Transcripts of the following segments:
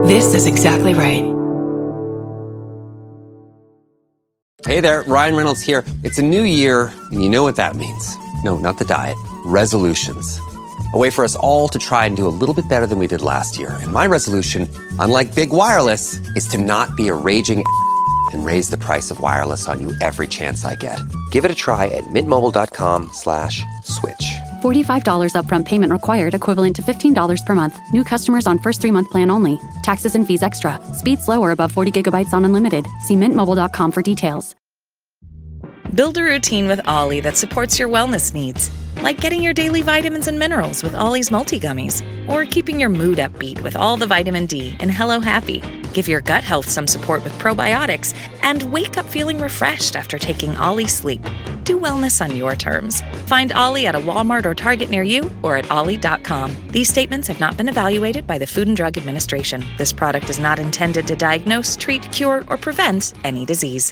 This is exactly right. Hey there, Ryan Reynolds here. It's a new year, and you know what that means. No, not the diet. Resolutions. A way for us all to try and do a little bit better than we did last year. And my resolution, unlike big wireless, is to not be a raging and raise the price of wireless on you every chance I get. Give it a try at mintmobile.com/switch. $45 upfront payment required, equivalent to $15 per month. New customers on first 3-month plan only. Taxes and fees extra. Speed slower above 40 gigabytes on unlimited. See mintmobile.com for details. Build a routine with Ollie that supports your wellness needs, like getting your daily vitamins and minerals with Ollie's multi-gummies, or keeping your mood upbeat with all the vitamin D in Hello Happy. Give your gut health some support with probiotics, and wake up feeling refreshed after taking Ollie Sleep. Do wellness on your terms. Find Ollie at a Walmart or Target near you, or at ollie.com. These statements have not been evaluated by the Food and Drug Administration. This product is not intended to diagnose, treat, cure, or prevent any disease.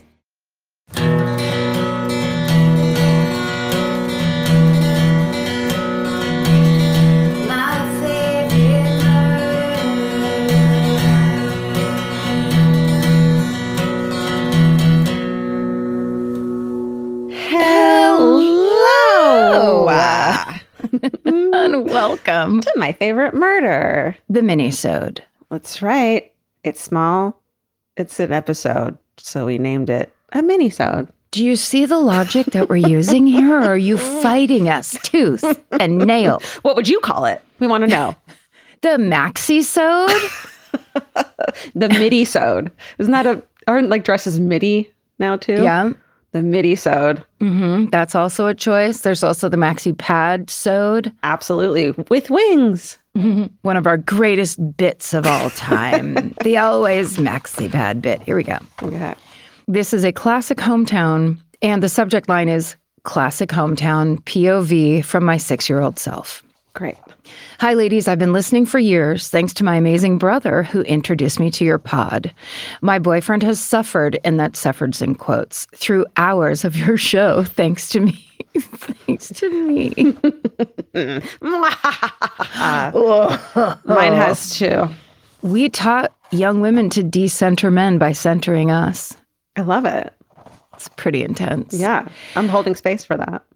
And welcome to my favorite murder, the minisode. That's right. It's small. It's an episode, so we named it a minisode. Do you see the logic that we're using here, or are you fighting us tooth and nail? What would you call it? We want to know. The maxi-sode? The midi-sode. Isn't that aren't like dresses midi now too? Yeah. The midi-sode. Mm-hmm. That's also a choice. There's also the maxi pad-sode. Absolutely. With wings. Mm-hmm. One of our greatest bits of all time. The always maxi pad bit. Here we go. Okay. This is a classic hometown, and the subject line is classic hometown POV from my 6-year-old self. Great. Hi, ladies. I've been listening for years, thanks to my amazing brother who introduced me to your pod. My boyfriend has suffered, and that suffered's in quotes, through hours of your show, thanks to me. Thanks to me. Mine has too. We taught young women to decenter men by centering us. I love it. It's pretty intense. Yeah. I'm holding space for that.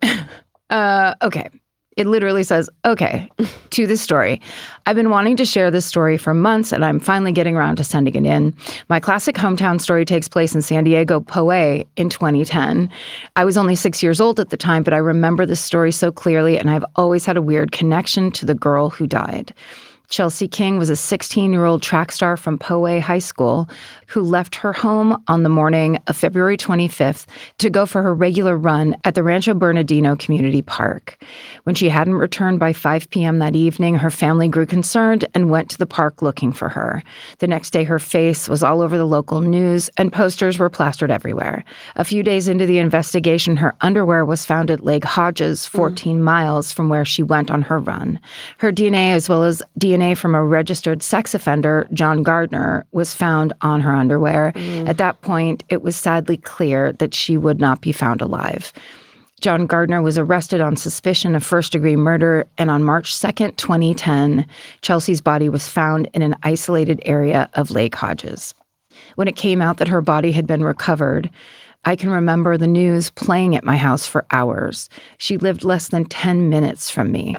Okay. It literally says, okay, to this story. I've been wanting to share this story for months, and I'm finally getting around to sending it in. My classic hometown story takes place in San Diego, Poway, in 2010. I was only 6 years old at the time, but I remember this story so clearly, and I've always had a weird connection to the girl who died. Chelsea King was a 16-year-old track star from Poway High School who left her home on the morning of February 25th to go for her regular run at the Rancho Bernardino Community Park. When she hadn't returned by 5 p.m. that evening, her family grew concerned and went to the park looking for her. The next day, her face was all over the local news and posters were plastered everywhere. A few days into the investigation, her underwear was found at Lake Hodges, 14 miles from where she went on her run. Her DNA, as well as DNA from a registered sex offender, John Gardner, was found on her underwear. At that point, it was sadly clear that she would not be found alive. John Gardner was arrested on suspicion of first-degree murder, and on March 2nd, 2010, Chelsea's body was found in an isolated area of Lake Hodges. When it came out that her body had been recovered, I can remember the news playing at my house for hours. She lived less than 10 minutes from me.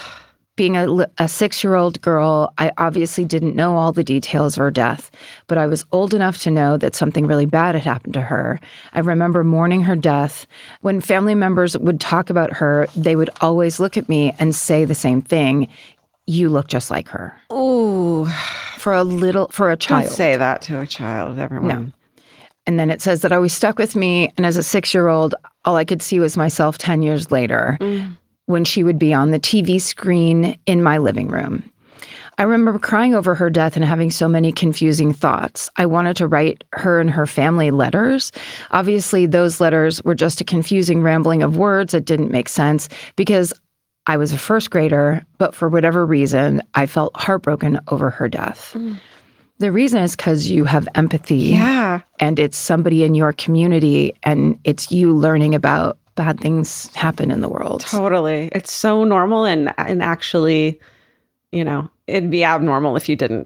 Being a 6-year-old girl, I obviously didn't know all the details of her death, but I was old enough to know that something really bad had happened to her. I remember mourning her death. When family members would talk about her, they would always look at me and say the same thing. You look just like her. Ooh. For a child. Don't say that to a child, everyone. No. And then it says that always stuck with me. And as a 6-year-old, all I could see was myself 10 years later. When she would be on the TV screen in my living room. I remember crying over her death and having so many confusing thoughts. I wanted to write her and her family letters. Obviously, those letters were just a confusing rambling of words that didn't make sense because I was a first grader, but for whatever reason, I felt heartbroken over her death. The reason is because you have empathy. Yeah. And it's somebody in your community, and it's you learning about bad things happen in the world. Totally. It's so normal and actually, it'd be abnormal if you didn't.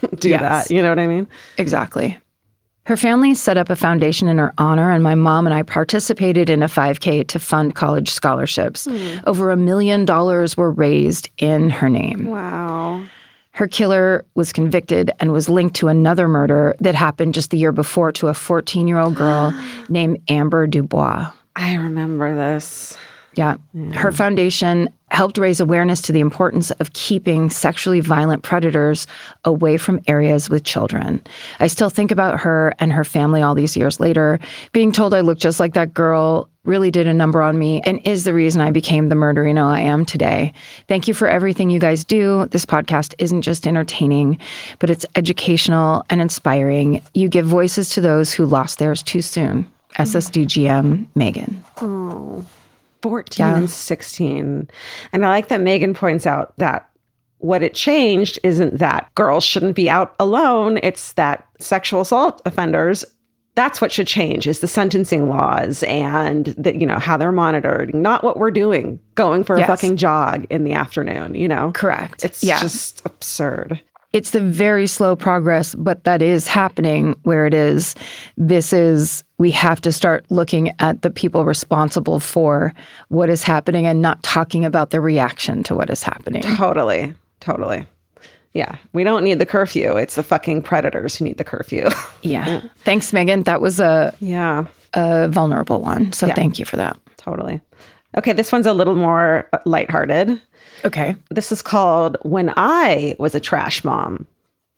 do Yes. that. You know what I mean? Exactly. Her family set up a foundation in her honor, and my mom and I participated in a 5K to fund college scholarships. Over $1 million were raised in her name. Wow. Her killer was convicted and was linked to another murder that happened just the year before to a 14-year-old girl named Amber Dubois. I remember this. Yeah. Her foundation helped raise awareness to the importance of keeping sexually violent predators away from areas with children. I still think about her and her family all these years later. Being told I look just like that girl really did a number on me and is the reason I became the murderino I am today. Thank you for everything you guys do. This podcast isn't just entertaining, but it's educational and inspiring. You give voices to those who lost theirs too soon. SSDGM, Megan. Oh. 14 and 16. And I like that Megan points out that what it changed isn't that girls shouldn't be out alone. It's that sexual assault offenders, that's what should change, is the sentencing laws and that, you know, how they're monitored, not what we're doing, going for a fucking jog in the afternoon, you know? Correct. It's just absurd. It's the very slow progress, but that is happening where it is. We have to start looking at the people responsible for what is happening and not talking about the reaction to what is happening. Totally. Yeah. We don't need the curfew. It's the fucking predators who need the curfew. Yeah. Thanks, Megan. That was a vulnerable one. So thank you for that. Totally. Okay. This one's a little more lighthearted. Okay. This is called When I Was a Trash Mom.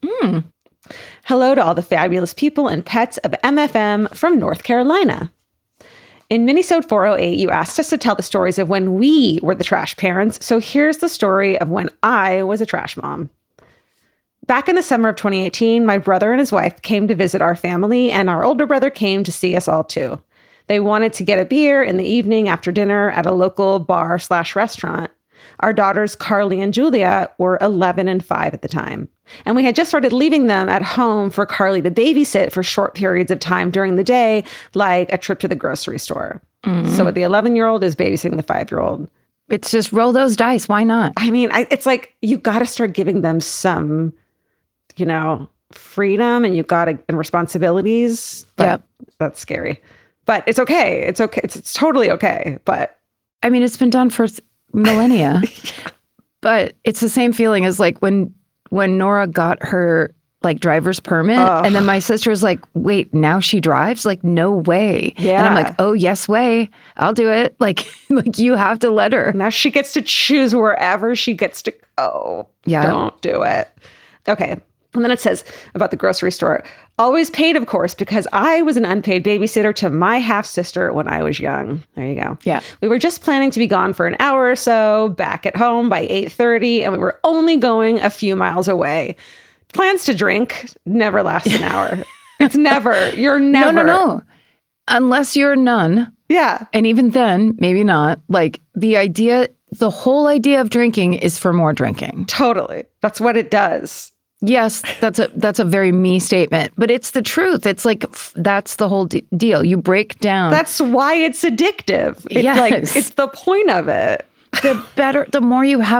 Hello to all the fabulous people and pets of MFM from North Carolina. In Minisode 408, you asked us to tell the stories of when we were the trash parents. So here's the story of when I was a trash mom. Back in the summer of 2018, my brother and his wife came to visit our family, and our older brother came to see us all too. They wanted to get a beer in the evening after dinner at a local bar/restaurant. Our daughters, Carly and Julia, were 11 and 5 at the time. And we had just started leaving them at home for Carly to babysit for short periods of time during the day, like a trip to the grocery store. So the 11-year-old is babysitting the 5-year-old. It's just roll those dice. Why not? I mean, it's like you got to start giving them some, you know, freedom and and responsibilities. But that's scary. But it's okay. It's okay. It's totally okay. But I mean, it's been done for millennia. But it's the same feeling as like when Nora got her like driver's permit and then my sister was like, wait, now she drives? Like, no way. Yeah. And I'm like, oh, yes way. I'll do it. Like you have to let her. Now she gets to choose wherever she gets to go. Yeah. Don't do it. Okay. And then it says about the grocery store, always paid, of course, because I was an unpaid babysitter to my half-sister when I was young. There you go. Yeah. We were just planning to be gone for an hour or so, back at home by 8:30, and we were only going a few miles away. Plans to drink never last an hour. It's never. You're never. No. Unless you're a nun. Yeah. And even then, maybe not. Like the whole idea of drinking is for more drinking. Totally. That's what it does. Yes, that's a very me statement, but it's the truth. It's like that's the whole deal. You break down. That's why it's addictive. It's Yes. like it's the point of it. The more you have,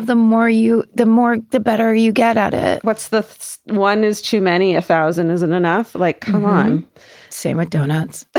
the better you get at it. What's the one is too many, 1,000 isn't enough? Like, come on. Same with donuts.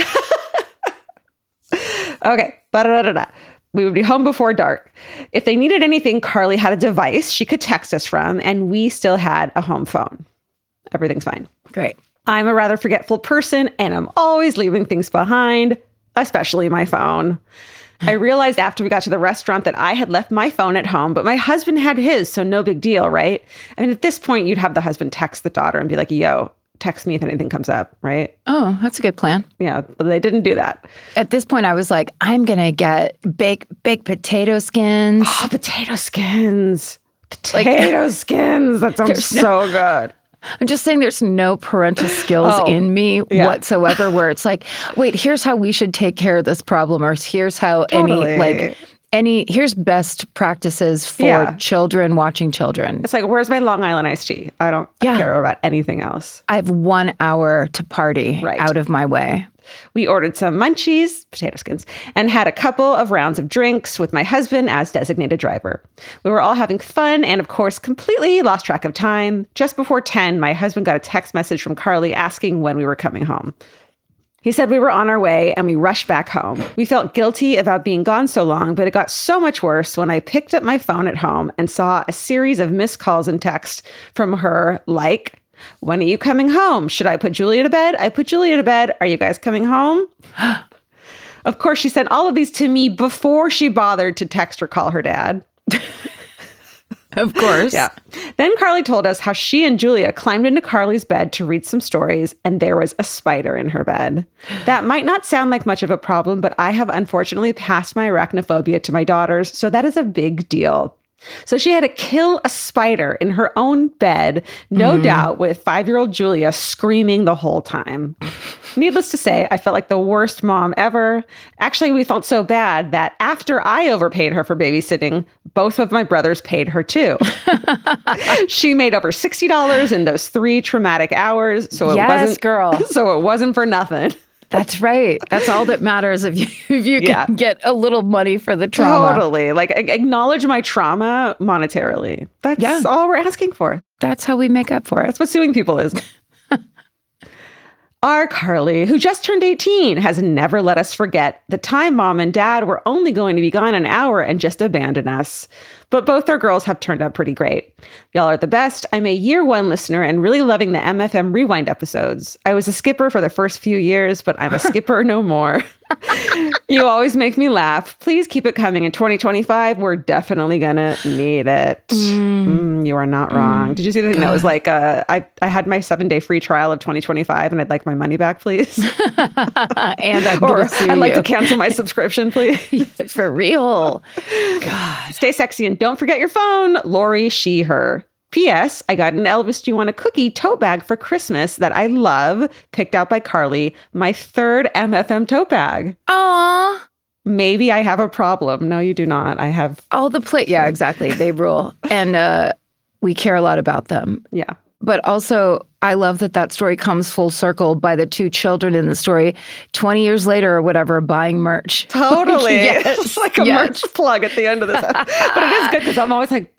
Okay. Da-da-da-da-da. We would be home before dark. If they needed anything, Carly had a device she could text us from, and we still had a home phone. Everything's fine. Great. I'm a rather forgetful person, and I'm always leaving things behind, especially my phone. I realized after we got to the restaurant that I had left my phone at home, but my husband had his, so no big deal, right? I mean, at this point, you'd have the husband text the daughter and be like, yo, text me if anything comes up, right? Oh, that's a good plan. Yeah, but they didn't do that. At this point, I was like, I'm going to get baked potato skins. Oh, potato skins. Potato skins. That sounds so good. I'm just saying there's no parental skills in me whatsoever where it's like, wait, here's how we should take care of this problem, or here's how here's best practices for children watching children. It's like, where's my Long Island iced tea? I don't care about anything else. I have 1 hour to party out of my way. We ordered some munchies, potato skins, and had a couple of rounds of drinks with my husband as designated driver. We were all having fun and, of course, completely lost track of time. Just before 10, my husband got a text message from Carly asking when we were coming home. He said we were on our way and we rushed back home. We felt guilty about being gone so long, but it got so much worse when I picked up my phone at home and saw a series of missed calls and texts from her like, when are you coming home? Should I put Julia to bed? I put Julia to bed. Are you guys coming home? Of course, she sent all of these to me before she bothered to text or call her dad. Of course. Yeah. Then Carly told us how she and Julia climbed into Carly's bed to read some stories, and there was a spider in her bed. That might not sound like much of a problem, but I have unfortunately passed my arachnophobia to my daughters, so that is a big deal. So she had to kill a spider in her own bed, no doubt, with 5-year-old Julia screaming the whole time. Needless to say, I felt like the worst mom ever. Actually, we felt so bad that after I overpaid her for babysitting, both of my brothers paid her too. She made over $60 in those 3 traumatic hours. So it wasn't for nothing. That's right. That's all that matters if you can get a little money for the trauma. Totally. Like, acknowledge my trauma monetarily. That's all we're asking for. That's how we make up for it. That's what suing people is. Our Carly, who just turned 18, has never let us forget the time mom and dad were only going to be gone an hour and just abandon us. But both our girls have turned out pretty great. Y'all are the best. I'm a year 1 listener and really loving the MFM Rewind episodes. I was a skipper for the first few years, but I'm a skipper no more. You always make me laugh. Please keep it coming in 2025. We're definitely gonna need it. You are not wrong. Did you see the thing that was like, I had my 7-day free trial of 2025 and I'd like my money back, please? And I'd like to cancel my subscription, please. For real. God. Stay sexy and don't forget your phone. Lori, she, her. P.S. I got an Elvis Do You Want a Cookie tote bag for Christmas that I love, picked out by Carly, my 3rd MFM tote bag. Aww. Maybe I have a problem. No, you do not. I have all the Yeah, exactly. They rule. And we care a lot about them. Yeah. But also, I love that story comes full circle by the 2 children in the story 20 years later or whatever, buying merch. Totally. Yes. It's like a merch plug at the end of this. But it is good because I'm always like,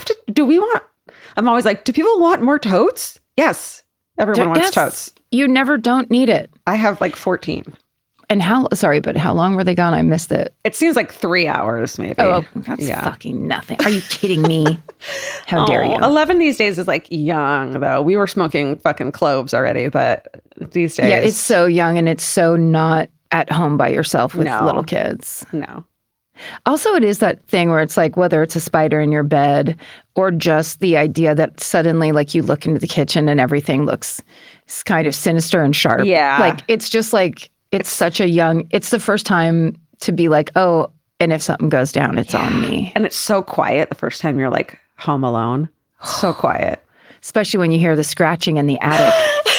I'm always like, do people want more totes? Yes. Everyone wants totes. You never don't need it. I have like 14. And how long were they gone? I missed it. It seems like 3 hours, maybe. Oh, that's fucking nothing. Are you kidding me? How dare you? 11 these days is like young, though. We were smoking fucking cloves already, but these days. Yeah, it's so young and it's so not at home by yourself with little kids. No. Also, it is that thing where it's like, whether it's a spider in your bed or just the idea that suddenly, like, you look into the kitchen and everything looks kind of sinister and sharp. Yeah. Like, it's just like, it's the first time to be like, oh, and if something goes down, it's on me. And it's so quiet the first time you're like home alone. So quiet. Especially when you hear the scratching in the attic.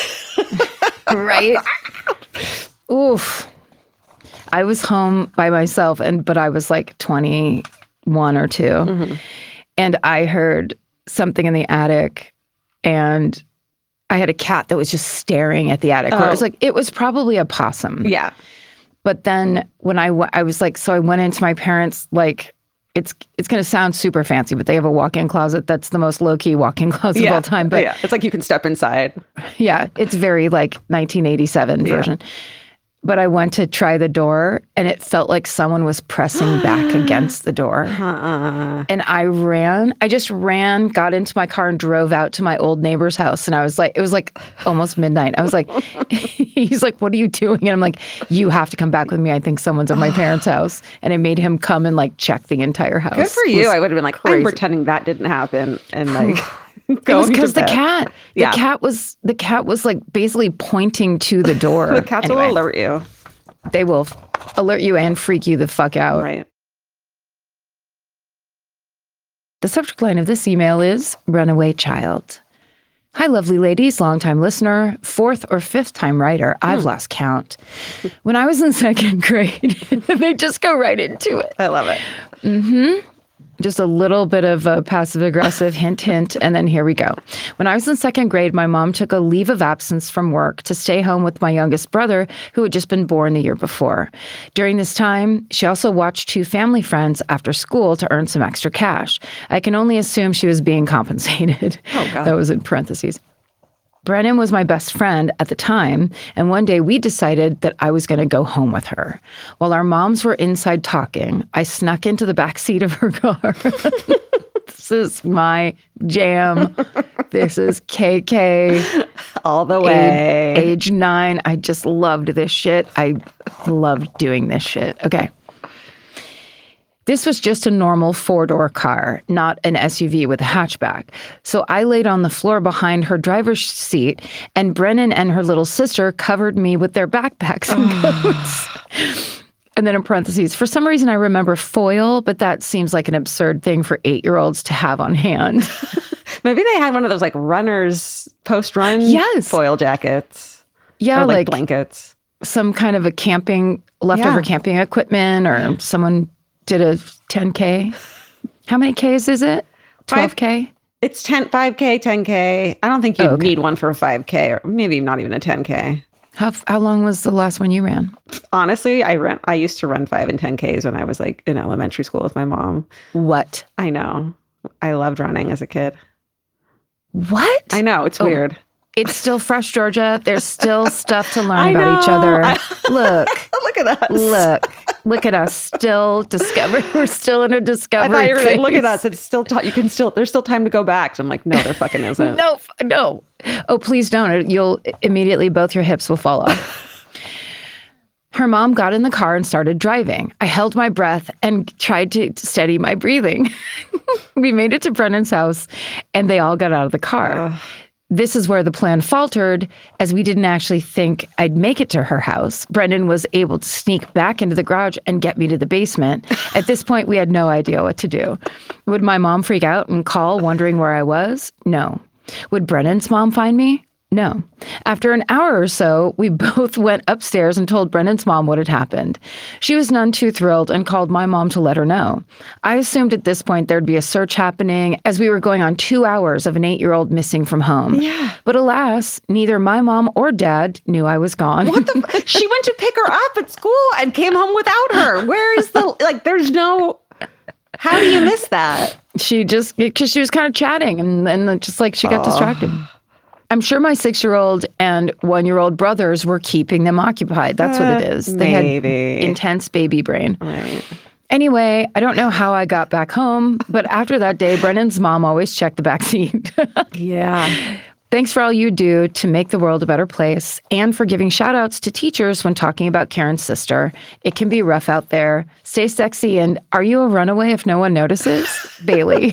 Right? Oof. I was home by myself, but I was like 21 or 2. Mm-hmm. And I heard something in the attic, and I had a cat that was just staring at the attic. Where it was probably a possum. Yeah. But then when I was like, so I went into my parents', like, it's going to sound super fancy, but they have a walk-in closet that's the most low-key walk-in closet of all time. But it's like you can step inside. Yeah, it's very like 1987 version. But I went to try the door, and it felt like someone was pressing back against the door. And I just ran, got into my car and drove out to my old neighbor's house. And I was like, it was like almost midnight. I was like, he's like, what are you doing? And I'm like, you have to come back with me. I think someone's at my parents' house. And it made him come and like check the entire house. Good for you. I would have been like, I'm pretending that didn't happen. And like... It was because the cat was like basically pointing to the door. The cats will alert you. They will alert you and freak you the fuck out. Right. The subject line of this email is Runaway Child. Hi, lovely ladies, longtime listener, 4th or 5th time writer. I've lost count. When I was in 2nd grade, they just go right into it. I love it. Mm-hmm. Just a little bit of a passive aggressive hint, hint, and then here we go. When I was in second grade, my mom took a leave of absence from work to stay home with my youngest brother, who had just been born the year before. During this time, she also watched 2 family friends after school to earn some extra cash. I can only assume she was being compensated. Oh, God. That was in parentheses. Brennan was my best friend at the time, and one day we decided that I was going to go home with her. While our moms were inside talking, I snuck into the back seat of her car. This is my jam. This is KK. All the way. Age 9. I just loved this shit. I loved doing this shit. Okay. This was just a normal 4-door car, not an SUV with a hatchback. So I laid on the floor behind her driver's seat, and Brennan and her little sister covered me with their backpacks and coats. And then in parentheses, for some reason I remember foil, but that seems like an absurd thing for 8-year-olds to have on hand. Maybe they had one of those like runners post-run Yes. foil jackets. Yeah, Or like like blankets. some kind of a leftover camping equipment, or someone did a 10K. How many Ks is it? 12K? It's 5K, 10K. I don't think you need one for a 5K, or maybe not even a 10K. How long was the last one you ran? Honestly, I used to run 5 and 10Ks when I was like in elementary school with my mom. What? I know. I loved running as a kid. What? I know. It's weird. It's still fresh, Georgia. There's still stuff to learn I about each know. other. Look. Look at us. Look at us. Still discovering. We're still in a I discovery thought you were like, phase. look at us. It's still there's still time to go back. So I'm like, no, there fucking isn't. No. Oh, please don't. You'll immediately, both your hips will fall off. Her mom got in the car and started driving. I held my breath and tried to steady my breathing. We made it to Brennan's house, and they all got out of the car. This is where the plan faltered, as we didn't actually think I'd make it to her house. Brendan was able to sneak back into the garage and get me to the basement. At this point, we had no idea what to do. Would my mom freak out and call, wondering where I was? No. Would Brendan's mom find me? No. After an hour or so, we both went upstairs and told Brendan's mom what had happened. She was none too thrilled and called my mom to let her know. I assumed at this point there'd be a search happening, as we were going on 2 hours of an 8-year-old missing from home. Yeah. But alas, neither my mom or dad knew I was gone. What the? She went to pick her up at school and came home without her. Where is there's no, how do you miss that? Because she was kind of chatting and just like she got distracted. I'm sure my 6-year-old and 1-year-old brothers were keeping them occupied. That's what it is. They had intense baby brain. Right. Anyway, I don't know how I got back home, but after that day, Brennan's mom always checked the back seat. Yeah. Thanks for all you do to make the world a better place, and for giving shout outs to teachers when talking about Karen's sister. It can be rough out there. Stay sexy, and are you a runaway if no one notices? Bailey.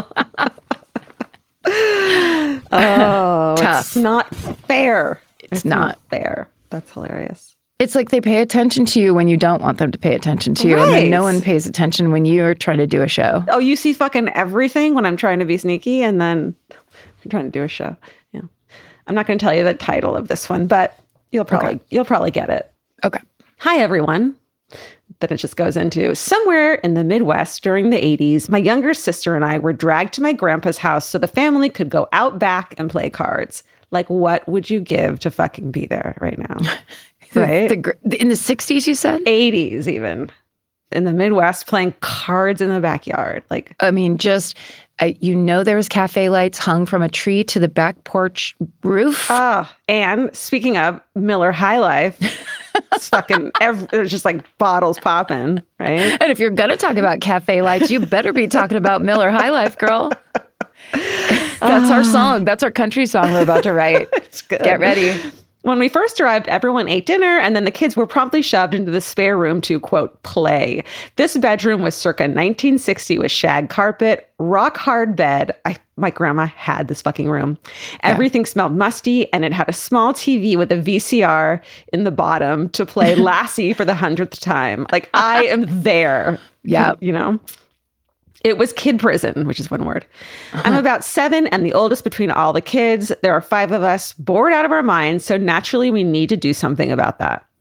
Oh, Tough. It's not fair. It's not fair. That's hilarious. It's like they pay attention to you when you don't want them to pay attention to you. And then no one pays attention when you're trying to do a show. Oh, you see fucking everything when I'm trying to be sneaky, and then I'm trying to do a show. Yeah. I'm not going to tell you the title of this one, but you'll probably get it. Okay. Hi, everyone. Then it just goes into somewhere in the Midwest during the 80s, my younger sister and I were dragged to my grandpa's house so the family could go out back and play cards. Like, what would you give to fucking be there right now? Right? In the 60s, you said? 80s even. In the Midwest, playing cards in the backyard. Like, I mean, there was cafe lights hung from a tree to the back porch roof. And speaking of Miller High Life, it's fucking, there's just like bottles popping, right? And if you're going to talk about cafe lights, you better be talking about Miller High Life, girl. That's our song. That's our country song we're about to write. It's good. Get ready. When we first arrived, everyone ate dinner, and then the kids were promptly shoved into the spare room to, quote, play. This bedroom was circa 1960 with shag carpet, rock hard bed. My grandma had this fucking room. Everything smelled musty, and it had a small TV with a VCR in the bottom to play Lassie for the 100th time. Like, I am there. Yeah. You know? It was kid prison, which is one word. I'm about 7 and the oldest between all the kids. There are 5 of us, bored out of our minds, so naturally we need to do something about that.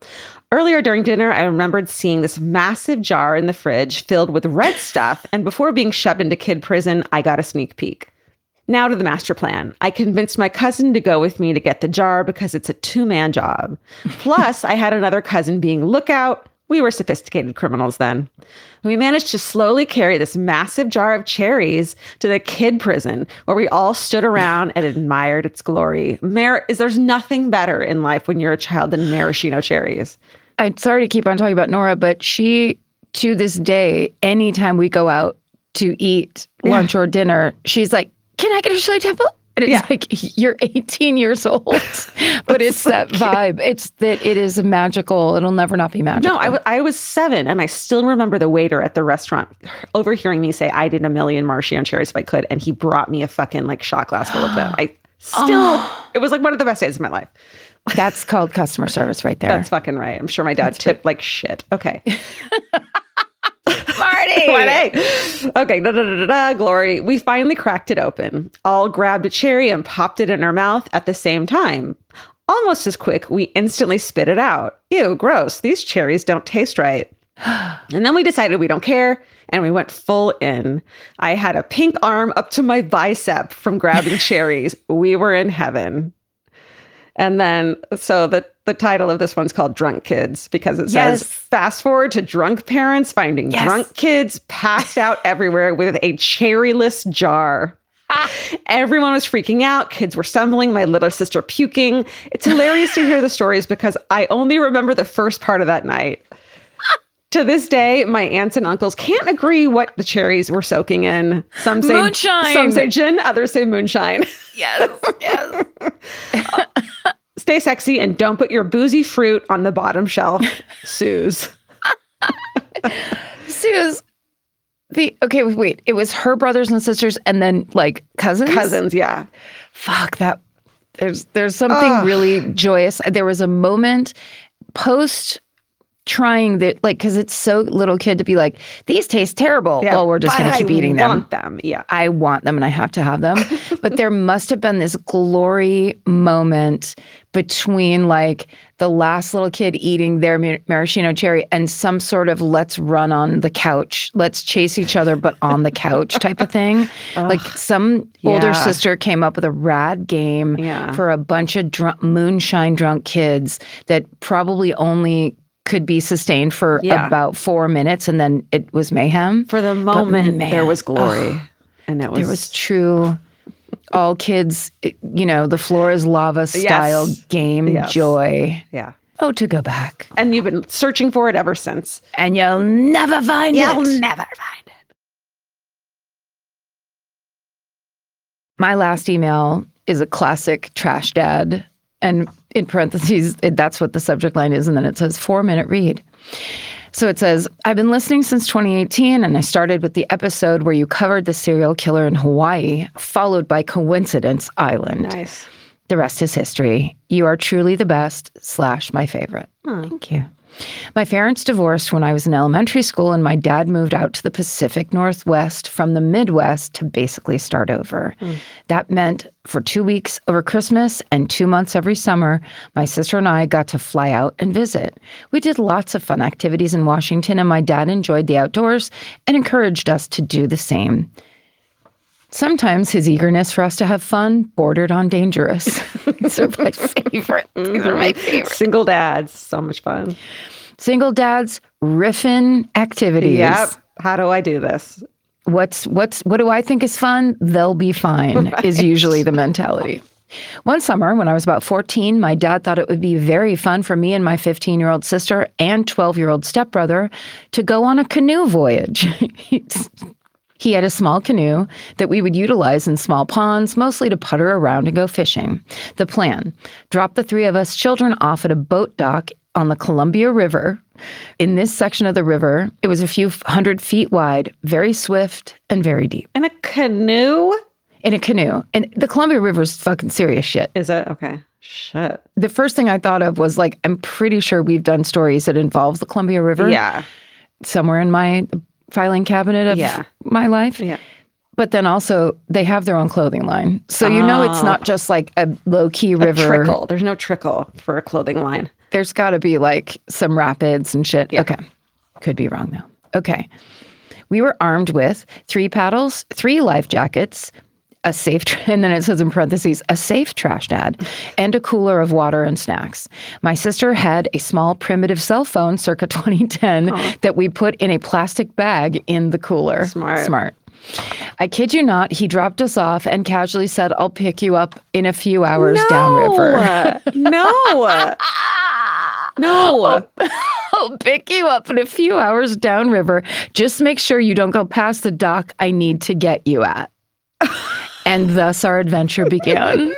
Earlier during dinner, I remembered seeing this massive jar in the fridge filled with red stuff, and before being shoved into kid prison, I got a sneak peek. Now to the master plan. I convinced my cousin to go with me to get the jar because it's a two-man job. Plus, I had another cousin being lookout. We were sophisticated criminals then. We managed to slowly carry this massive jar of cherries to the kid prison where we all stood around and admired its glory. There's nothing better in life when you're a child than maraschino cherries. I'm sorry to keep on talking about Nora, but she, to this day, anytime we go out to eat lunch or dinner, she's like, can I get a Shirley Temple? And it's like, you're 18 years old, but it's that vibe. It's that it is magical. It'll never not be magical. No, I was 7 and I still remember the waiter at the restaurant overhearing me say, I did a million maraschino cherries if I could. And he brought me a fucking like shot glass full of them. It was like one of the best days of my life. That's called customer service right there. That's fucking right. I'm sure my dad tipped like shit. Okay. Marty! Okay, glory. We finally cracked it open. All grabbed a cherry and popped it in our mouth at the same time. Almost as quick, we instantly spit it out. Ew, gross. These cherries don't taste right. And then we decided we don't care, and we went full in. I had a pink arm up to my bicep from grabbing cherries. We were in heaven. And then, so the title of this one's called Drunk Kids because it says, fast forward to drunk parents finding drunk kids passed out everywhere with a cherryless jar. Everyone was freaking out. Kids were stumbling. My little sister puking. It's hilarious to hear the stories because I only remember the first part of that night. To this day, my aunts and uncles can't agree what the cherries were soaking in. Some say moonshine. Some say gin, others say moonshine. Yes. Stay sexy and don't put your boozy fruit on the bottom shelf, Suze. Suze. Okay, wait. It was her brothers and sisters and then like cousins? Cousins, yeah. Fuck that. There's something really joyous. There was a moment post trying that, like, because it's so little kid to be like, these taste terrible. Yeah, well, we're just going to keep eating them. I want them. Yeah. I want them and I have to have them. But there must have been this glory moment between like the last little kid eating their maraschino cherry and some sort of let's run on the couch, let's chase each other, but on the couch type of thing. Like some older sister came up with a rad game for a bunch of moonshine drunk kids that probably only could be sustained for about 4 minutes, and then it was mayhem. For the moment, there was glory. And it was... There was true, all kids, the floor is lava style game joy. Yeah. Oh, to go back. And you've been searching for it ever since. And you'll never find it. You'll never find it. My last email is a classic trash dad. And in parentheses, that's what the subject line is. And then it says 4-minute read. So it says, I've been listening since 2018, and I started with the episode where you covered the serial killer in Hawaii, followed by Coincidence Island. Nice. The rest is history. You are truly the best / my favorite. Thank you. My parents divorced when I was in elementary school, and my dad moved out to the Pacific Northwest from the Midwest to basically start over. That meant for 2 weeks over Christmas and 2 months every summer, my sister and I got to fly out and visit. We did lots of fun activities in Washington, and my dad enjoyed the outdoors and encouraged us to do the same. Sometimes his eagerness for us to have fun bordered on dangerous. These are my favorite. These are my favorite. Single dads, so much fun. Single dads, riffing activities. Yep. How do I do this? What do I think is fun? They'll be fine, is usually the mentality. One summer, when I was about 14, my dad thought it would be very fun for me and my 15-year-old sister and 12-year-old stepbrother to go on a canoe voyage. He had a small canoe that we would utilize in small ponds, mostly to putter around and go fishing. The plan: drop the 3 of us children off at a boat dock on the Columbia River. In this section of the river, it was a few 100 feet wide, very swift and very deep. In a canoe? In a canoe. And the Columbia River is fucking serious shit. Is it? Okay. Shit. The first thing I thought of was like, I'm pretty sure we've done stories that involve the Columbia River. Yeah. Somewhere in my filing cabinet of my life. Yeah. But then also they have their own clothing line. So it's not just like a low-key river. Trickle. There's no trickle for a clothing line. There's got to be like some rapids and shit. Yeah. Okay. Could be wrong though. Okay. We were armed with 3 paddles, 3 life jackets, a safe, and then it says in parentheses, a safe trash dad, and a cooler of water and snacks. My sister had a small primitive cell phone circa 2010 that we put in a plastic bag in the cooler. Smart. I kid you not, he dropped us off and casually said, I'll pick you up in a few hours downriver. No. No. I'll pick you up in a few hours downriver. Just make sure you don't go past the dock I need to get you at. And thus our adventure began.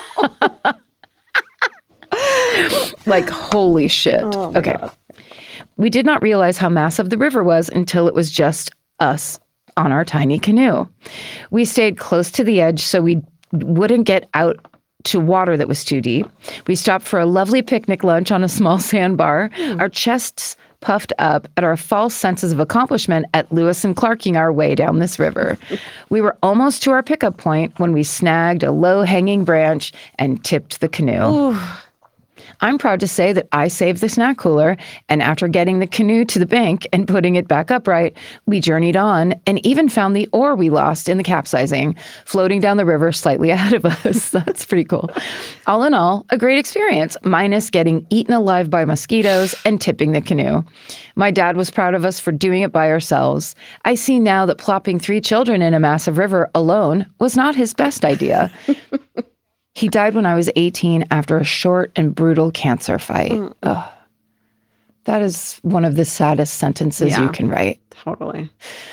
Like, holy shit. Oh my Okay. God. We did not realize how massive the river was until it was just us on our tiny canoe. We stayed close to the edge so we wouldn't get out to water that was too deep. We stopped for a lovely picnic lunch on a small sandbar, our chests puffed up at our false senses of accomplishment at Lewis and Clarking our way down this river. We were almost to our pickup point when we snagged a low-hanging branch and tipped the canoe. I'm proud to say that I saved the snack cooler, and after getting the canoe to the bank and putting it back upright, we journeyed on and even found the oar we lost in the capsizing, floating down the river slightly ahead of us. That's pretty cool. All in all, a great experience, minus getting eaten alive by mosquitoes and tipping the canoe. My dad was proud of us for doing it by ourselves. I see now that plopping 3 children in a massive river alone was not his best idea. He died when I was 18 after a short and brutal cancer fight. Ugh. That is one of the saddest sentences you can write. Totally.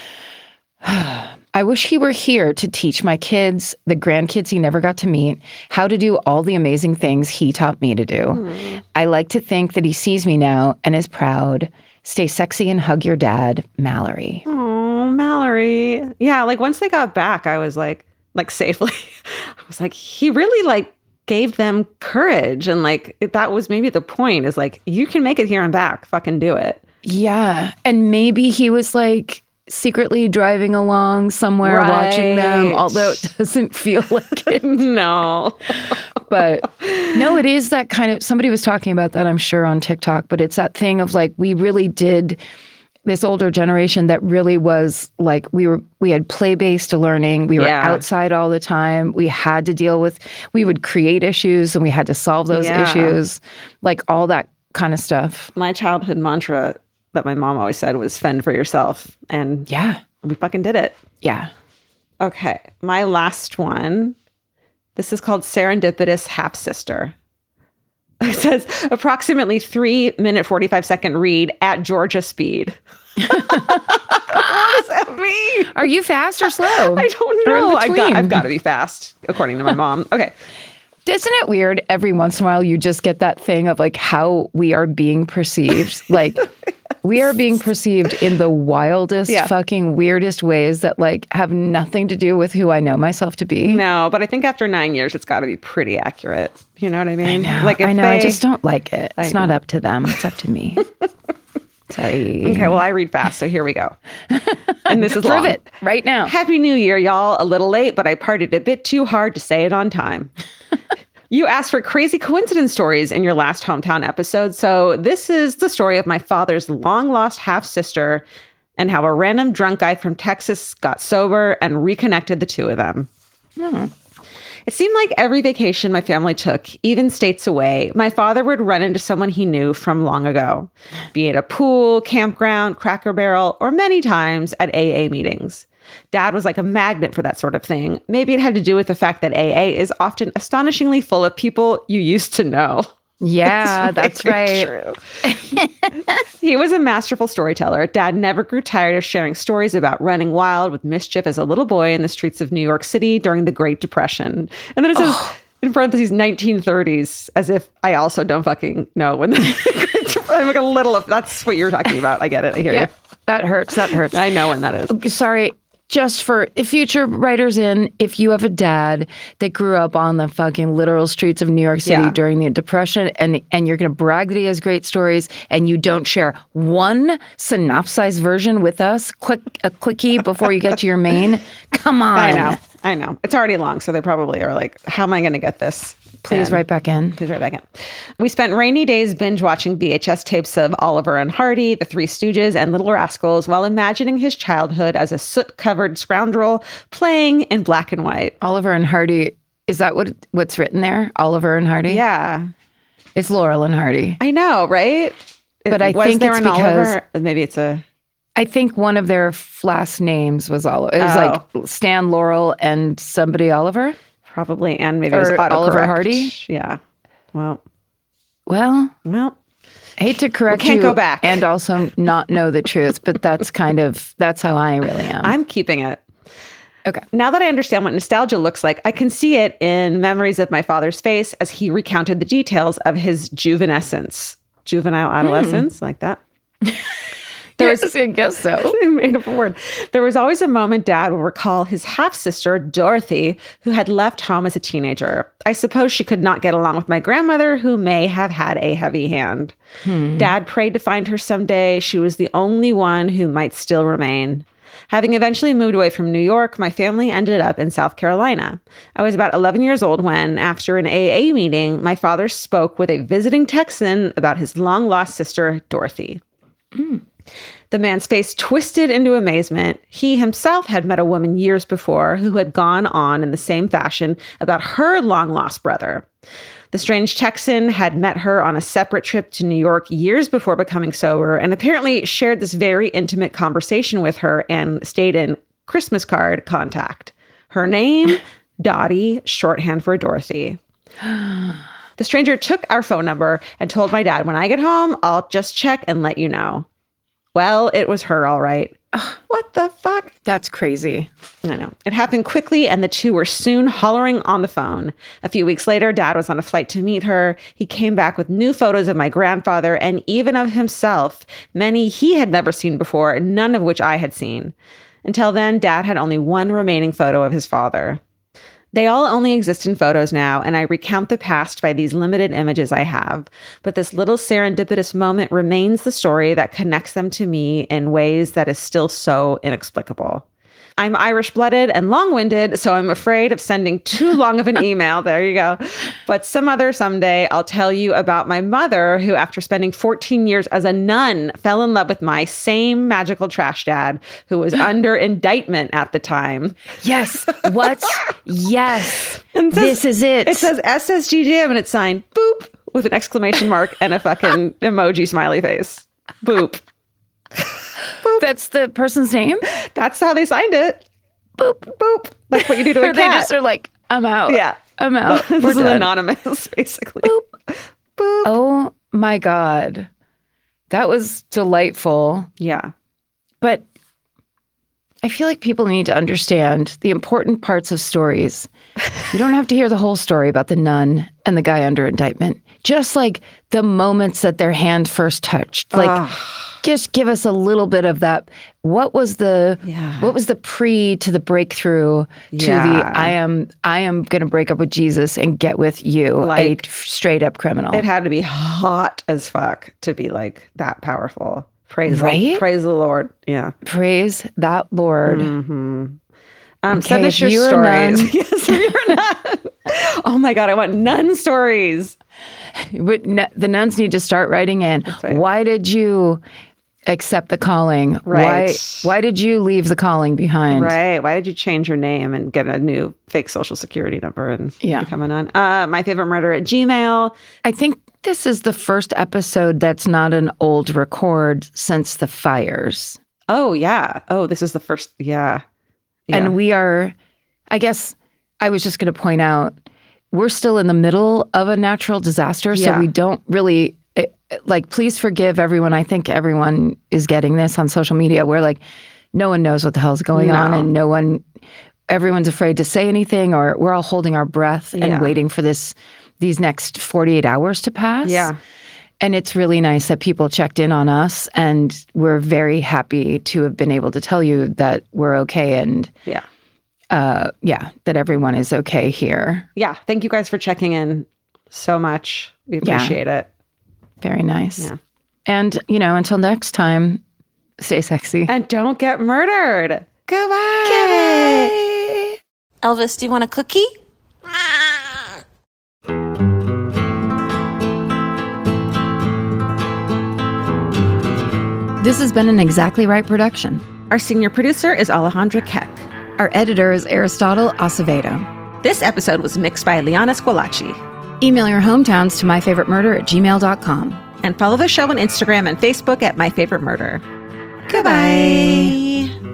I wish he were here to teach my kids, the grandkids he never got to meet, how to do all the amazing things he taught me to do. I like to think that he sees me now and is proud. Stay sexy and hug your dad, Mallory. Oh, Mallory. Yeah, like once they got back, I was like safely, I was like, he really like gave them courage. And like, that was maybe the point is like, you can make it here and back. Fucking do it. Yeah. And maybe he was like secretly driving along somewhere watching them, although it doesn't feel like it. No. But no, it is that kind of, somebody was talking about that, I'm sure, on TikTok, but it's that thing of like, we really did, this older generation that really was like, we had play-based learning. We were outside all the time. We had to deal with, we would create issues and we had to solve those issues, like all that kind of stuff. My childhood mantra that my mom always said was fend for yourself. And we fucking did it. Yeah. Okay. My last one. This is called Serendipitous Half-Sister. It says approximately 3-minute 45-second read at Georgia speed. What does that mean? Are you fast or slow? I don't know. I've got to be fast, according to my mom. Okay. Isn't it weird every once in a while you just get that thing of like how we are being perceived? Like we are being perceived in the wildest, fucking weirdest ways that like have nothing to do with who I know myself to be. No, but I think after 9 years, it's got to be pretty accurate. You know what I mean? I know. I just don't like it. It's not up to them. It's up to me. Sorry. Okay, well, I read fast, so here we go. And this is Prove long. it right now. Happy New Year, y'all. A little late, but I partied a bit too hard to say it on time. You asked for crazy coincidence stories in your last hometown episode, so this is the story of my father's long-lost half-sister and how a random drunk guy from Texas got sober and reconnected the two of them. It seemed like every vacation my family took, even states away, my father would run into someone he knew from long ago, be it a pool, campground, Cracker Barrel, or many times at AA meetings. Dad was like a magnet for that sort of thing. Maybe it had to do with the fact that AA is often astonishingly full of people you used to know. Yeah, that's right. True. He was a masterful storyteller. Dad never grew tired of sharing stories about running wild with mischief as a little boy in the streets of New York City during the Great Depression. And then it says, in parentheses, 1930s, as if I also don't fucking know when I'm like a little, if that's what you're talking about. I get it. I hear you. That hurts. That hurts. I know when that is. Sorry. Just for future writers if you have a dad that grew up on the fucking literal streets of New York City during the Depression and you're going to brag that he has great stories and you don't share one synopsized version with us, a quickie before you get to your main, come on. I know. I know. It's already long, so they probably are like, how am I going to get this? Please write back in. Please write back in. We spent rainy days binge watching VHS tapes of Oliver and Hardy, The Three Stooges, and Little Rascals while imagining his childhood as a soot-covered scoundrel playing in black and white. Oliver and Hardy. Is that what's written there? Oliver and Hardy? Yeah. It's Laurel and Hardy. I know, right? But I Was think there it's an because Oliver? Maybe it's a... I think one of their last names was Oliver. It was like Stan Laurel and somebody Oliver. Probably, and maybe it was Oliver autocorrect. Hardy. Yeah. Well, I hate to correct you. Can't go back. And also not know the truth, but that's how I really am. I'm keeping it. Okay. Now that I understand what nostalgia looks like, I can see it in memories of my father's face as he recounted the details of his juvenile adolescence, like that. I guess so. I made up a word. There was always a moment Dad would recall his half-sister, Dorothy, who had left home as a teenager. I suppose she could not get along with my grandmother, who may have had a heavy hand. Dad prayed to find her someday. She was the only one who might still remain. Having eventually moved away from New York, my family ended up in South Carolina. I was about 11 years old when, after an AA meeting, my father spoke with a visiting Texan about his long-lost sister, Dorothy. The man's face twisted into amazement. He himself had met a woman years before who had gone on in the same fashion about her long-lost brother. The strange Texan had met her on a separate trip to New York years before becoming sober and apparently shared this very intimate conversation with her and stayed in Christmas card contact. Her name, Dottie, shorthand for Dorothy. The stranger took our phone number and told my dad, when I get home, I'll just check and let you know. Well, it was her, all right. What the fuck? That's crazy. I know. It happened quickly, and the two were soon hollering on the phone. A few weeks later, Dad was on a flight to meet her. He came back with new photos of my grandfather and even of himself, many he had never seen before, none of which I had seen. Until then, Dad had only one remaining photo of his father. They all only exist in photos now, and I recount the past by these limited images I have. But this little serendipitous moment remains the story that connects them to me in ways that is still so inexplicable. I'm Irish-blooded and long-winded, so I'm afraid of sending too long of an email. There you go. But someday, I'll tell you about my mother, who, after spending 14 years as a nun, fell in love with my same magical trash dad, who was under indictment at the time. Yes. What? Yes. And this is it. It says SSGJM, and it's signed boop with an exclamation mark and a fucking emoji smiley face. Boop. That's the person's name? That's how they signed it. Boop, boop. Like what you do to a Or cat. they just are like, I'm out. Yeah. I'm out. This We're is done. anonymous, basically. Boop. Boop. Oh my God. That was delightful. Yeah. But I feel like people need to understand the important parts of stories. You don't have to hear the whole story about the nun and the guy under indictment. Just like the moments that their hand first touched. Like, just give us a little bit of that. What was the pre to the breakthrough to the I am going to break up with Jesus and get with you, like, a straight up criminal. It had to be hot as fuck to be like that powerful. Praise the Lord. Yeah. Praise that Lord. Mm-hmm. Okay, send us your you're a stories. Yes, you're a nun. Oh my God, I want nun stories. But the nuns need to start writing in. Right. Why did you accept the calling? Right. Why did you leave the calling behind? Right. Why did you change your name and get a new fake social security number and become a nun? My favorite murder at Gmail. I think this is the first episode that's not an old record since the fires. Oh, yeah. Oh, this is the first. Yeah. And we are, I guess I was just going to point out, we're still in the middle of a natural disaster. So we don't really, please forgive everyone. I think everyone is getting this on social media where like, no one knows what the hell's going on and everyone's afraid to say anything, or we're all holding our breath and waiting for these next 48 hours to pass. Yeah. And it's really nice that people checked in on us, and we're very happy to have been able to tell you that we're okay and that everyone is okay here. Yeah. Thank you guys for checking in so much. We appreciate it. Very nice. Yeah. And, until next time, stay sexy. And don't get murdered. Goodbye. Elvis, do you want a cookie? This has been an Exactly Right production. Our senior producer is Alejandra Keck. Our editor is Aristotle Acevedo. This episode was mixed by Liana Squilacci. Email your hometowns to myfavoritemurder@gmail.com. And follow the show on Instagram and Facebook at My Favorite Murder. Goodbye.